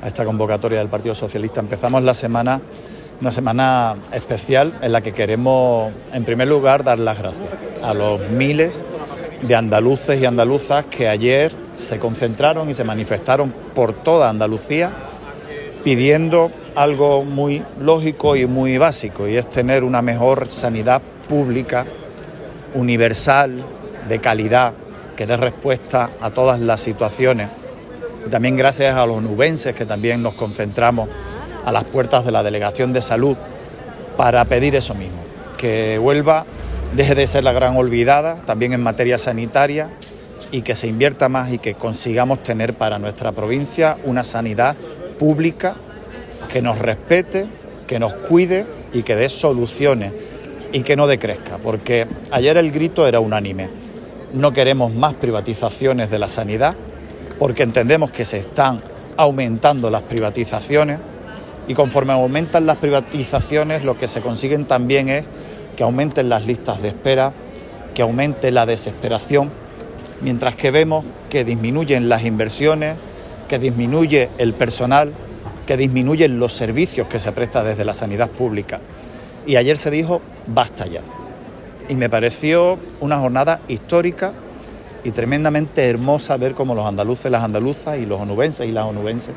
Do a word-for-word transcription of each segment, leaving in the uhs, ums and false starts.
a esta convocatoria del Partido Socialista. Empezamos la semana, una semana especial en la que queremos, en primer lugar, dar las gracias a los miles de andaluces y andaluzas que ayer se concentraron y se manifestaron por toda Andalucía pidiendo algo muy lógico y muy básico, y es tener una mejor sanidad pública, universal, de calidad, que dé respuesta a todas las situaciones. Y también gracias a los onubenses, que también nos concentramos a las puertas de la Delegación de Salud para pedir eso mismo, que Huelva deje de ser la gran olvidada también en materia sanitaria y que se invierta más y que consigamos tener para nuestra provincia una sanidad pública que nos respete, que nos cuide y que dé soluciones y que no decrezca, porque ayer el grito era unánime. No queremos más privatizaciones de la sanidad, porque entendemos que se están aumentando las privatizaciones y conforme aumentan las privatizaciones lo que se consiguen también es que aumenten las listas de espera, que aumente la desesperación, mientras que vemos que disminuyen las inversiones, que disminuye el personal, que disminuyen los servicios que se prestan desde la sanidad pública. Y ayer se dijo, basta ya. Y me pareció una jornada histórica y tremendamente hermosa ver cómo los andaluces, las andaluzas y los onubenses y las onubenses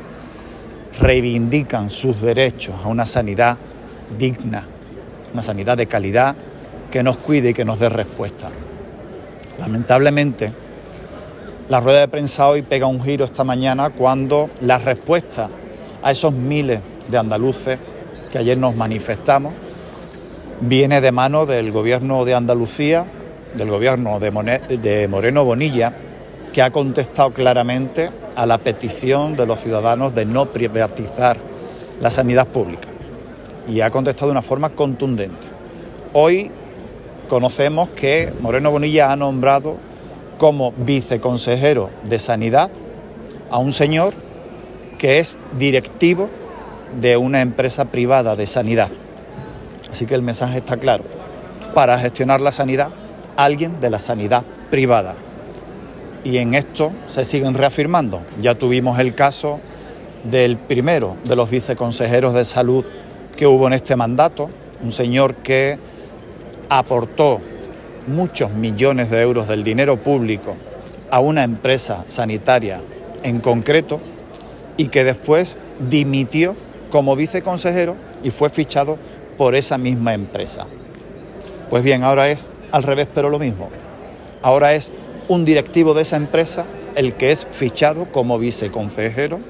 reivindican sus derechos a una sanidad digna, una sanidad de calidad que nos cuide y que nos dé respuesta. Lamentablemente, la rueda de prensa hoy pega un giro esta mañana cuando la respuesta a esos miles de andaluces que ayer nos manifestamos viene de mano del Gobierno de Andalucía, del Gobierno de, Monet, de Moreno Bonilla, que ha contestado claramente a la petición de los ciudadanos de no privatizar la sanidad pública. Y ha contestado de una forma contundente. Hoy conocemos que Moreno Bonilla ha nombrado como viceconsejero de Sanidad a un señor que es directivo de una empresa privada de sanidad. Así que el mensaje está claro. Para gestionar la sanidad, alguien de la sanidad privada. Y en esto se siguen reafirmando. Ya tuvimos el caso del primero de los viceconsejeros de salud que hubo en este mandato, un señor que aportó muchos millones de euros del dinero público a una empresa sanitaria en concreto y que después dimitió como viceconsejero y fue fichado por esa misma empresa. Pues bien, ahora es al revés, pero lo mismo. Ahora es un directivo de esa empresa el que es fichado como viceconsejero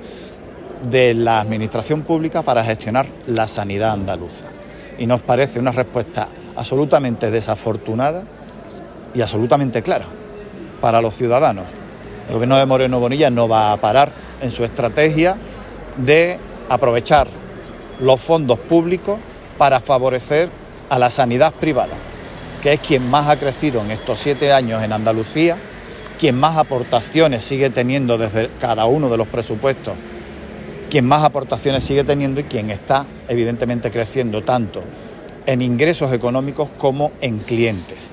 de la Administración Pública para gestionar la sanidad andaluza. Y nos parece una respuesta absolutamente desafortunada y absolutamente clara para los ciudadanos. El Gobierno de Moreno Bonilla no va a parar en su estrategia de aprovechar los fondos públicos para favorecer a la sanidad privada, que es quien más ha crecido en estos siete años en Andalucía, quien más aportaciones sigue teniendo desde cada uno de los presupuestos, quien más aportaciones sigue teniendo y quien está evidentemente creciendo tanto en ingresos económicos como en clientes.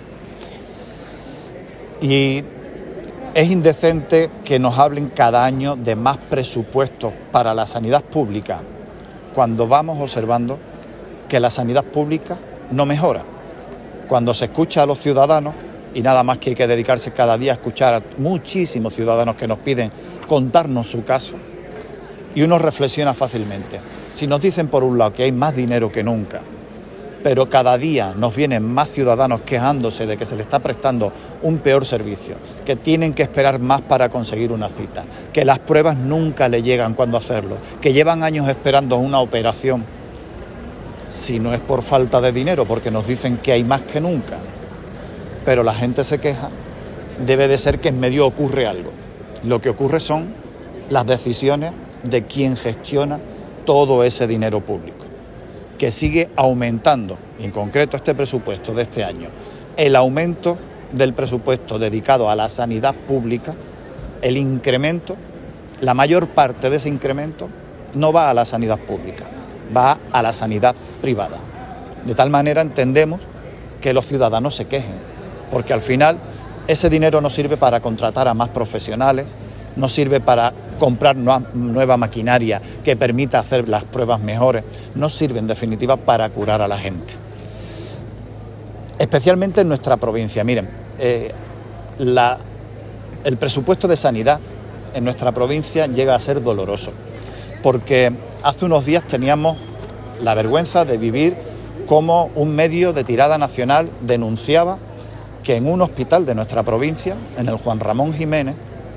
Y es indecente que nos hablen cada año de más presupuestos para la sanidad pública, cuando vamos observando que la sanidad pública no mejora. Cuando se escucha a los ciudadanos, y nada más que hay que dedicarse cada día a escuchar a muchísimos ciudadanos que nos piden contarnos su caso, y uno reflexiona fácilmente. Si nos dicen por un lado que hay más dinero que nunca, pero cada día nos vienen más ciudadanos quejándose de que se le está prestando un peor servicio, que tienen que esperar más para conseguir una cita, que las pruebas nunca le llegan cuando hacerlo, que llevan años esperando una operación, si no es por falta de dinero, porque nos dicen que hay más que nunca, pero la gente se queja, debe de ser que en medio ocurre algo. Lo que ocurre son las decisiones de quien gestiona todo ese dinero público, que sigue aumentando, en concreto este presupuesto de este año, el aumento del presupuesto dedicado a la sanidad pública, el incremento, la mayor parte de ese incremento no va a la sanidad pública, va a la sanidad privada. De tal manera entendemos que los ciudadanos se quejen, porque al final ese dinero no sirve para contratar a más profesionales, no sirve para comprar nueva maquinaria que permita hacer las pruebas mejores, no sirve en definitiva para curar a la gente. Especialmente en nuestra provincia. Miren, eh, la, el presupuesto de sanidad en nuestra provincia llega a ser doloroso, porque hace unos días teníamos la vergüenza de vivir cómo un medio de tirada nacional denunciaba que en un hospital de nuestra provincia, en el Juan Ramón Jiménez,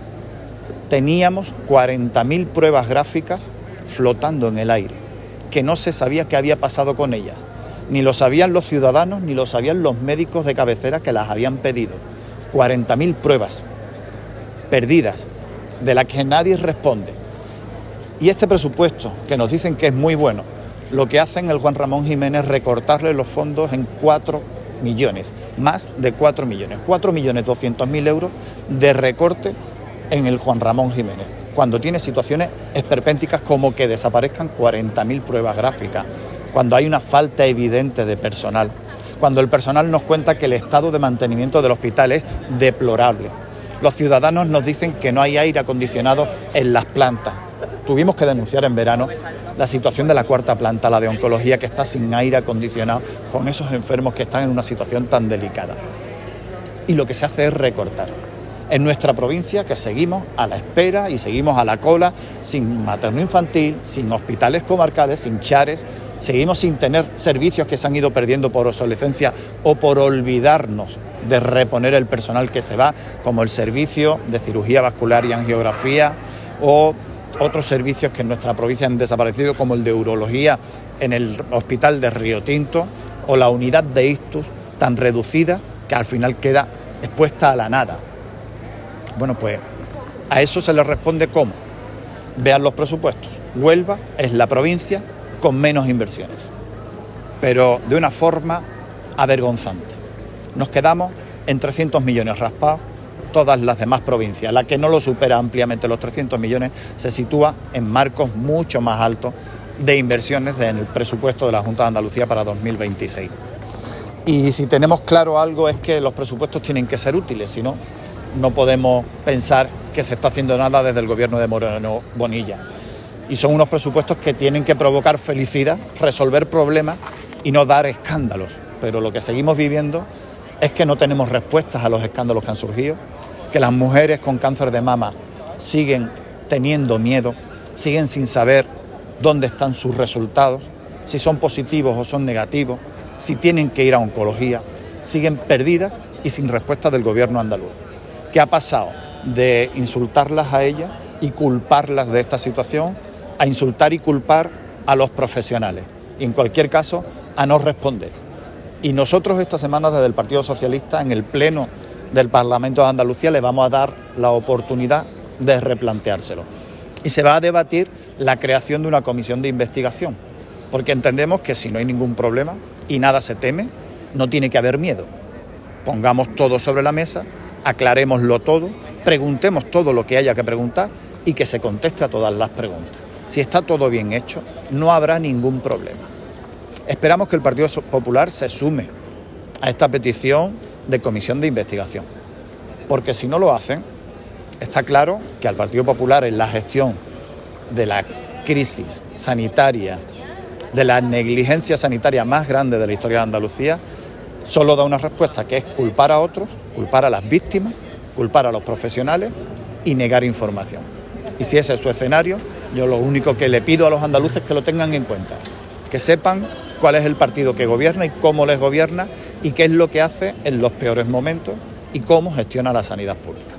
teníamos cuarenta mil pruebas gráficas flotando en el aire, que no se sabía qué había pasado con ellas. Ni lo sabían los ciudadanos, ni lo sabían los médicos de cabecera que las habían pedido. cuarenta mil pruebas perdidas, de las que nadie responde. Y este presupuesto, que nos dicen que es muy bueno, lo que hace en el Juan Ramón Jiménez es recortarle los fondos en cuatro millones, más de cuatro millones, cuatro millones doscientos mil euros de recorte en el Juan Ramón Jiménez, cuando tiene situaciones esperpénticas como que desaparezcan cuarenta mil pruebas gráficas, cuando hay una falta evidente de personal, cuando el personal nos cuenta que el estado de mantenimiento del hospital es deplorable. Los ciudadanos nos dicen que no hay aire acondicionado en las plantas. Tuvimos que denunciar en verano la situación de la cuarta planta, la de oncología, que está sin aire acondicionado, con esos enfermos que están en una situación tan delicada. Y lo que se hace es recortar. En nuestra provincia, que seguimos a la espera y seguimos a la cola, sin materno-infantil, sin hospitales comarcales, sin chares, seguimos sin tener servicios que se han ido perdiendo por obsolescencia o por olvidarnos de reponer el personal que se va, como el servicio de cirugía vascular y angiografía o otros servicios que en nuestra provincia han desaparecido, como el de urología en el hospital de Río Tinto o la unidad de ictus tan reducida que al final queda expuesta a la nada. Bueno, pues a eso se le responde ¿cómo? Vean los presupuestos. Huelva es la provincia con menos inversiones, pero de una forma avergonzante. Nos quedamos en trescientos millones raspados. Todas las demás provincias, la que no lo supera ampliamente los trescientos millones, se sitúa en marcos mucho más altos de inversiones en el presupuesto de la Junta de Andalucía para dos mil veintiséis. Y si tenemos claro algo es que los presupuestos tienen que ser útiles, si no, no podemos pensar que se está haciendo nada desde el gobierno de Moreno Bonilla. Y son unos presupuestos que tienen que provocar felicidad, resolver problemas y no dar escándalos. Pero lo que seguimos viviendo es que no tenemos respuestas a los escándalos que han surgido, que las mujeres con cáncer de mama siguen teniendo miedo, siguen sin saber dónde están sus resultados, si son positivos o son negativos, si tienen que ir a oncología, siguen perdidas y sin respuesta del gobierno andaluz. ¿Qué ha pasado? De insultarlas a ellas y culparlas de esta situación, a insultar y culpar a los profesionales y en cualquier caso a no responder. Y nosotros esta semana desde el Partido Socialista en el Pleno del Parlamento de Andalucía le vamos a dar la oportunidad de replanteárselo. Y se va a debatir la creación de una comisión de investigación, porque entendemos que si no hay ningún problema y nada se teme, no tiene que haber miedo. Pongamos todo sobre la mesa, aclarémoslo todo, preguntemos todo lo que haya que preguntar y que se conteste a todas las preguntas. Si está todo bien hecho, no habrá ningún problema. Esperamos que el Partido Popular se sume a esta petición de comisión de investigación, porque si no lo hacen, está claro que al Partido Popular en la gestión de la crisis sanitaria, de la negligencia sanitaria más grande de la historia de Andalucía, solo da una respuesta, que es culpar a otros, culpar a las víctimas, culpar a los profesionales y negar información. Y si ese es su escenario, yo lo único que le pido a los andaluces es que lo tengan en cuenta, que sepan cuál es el partido que gobierna y cómo les gobierna y qué es lo que hace en los peores momentos y cómo gestiona la sanidad pública.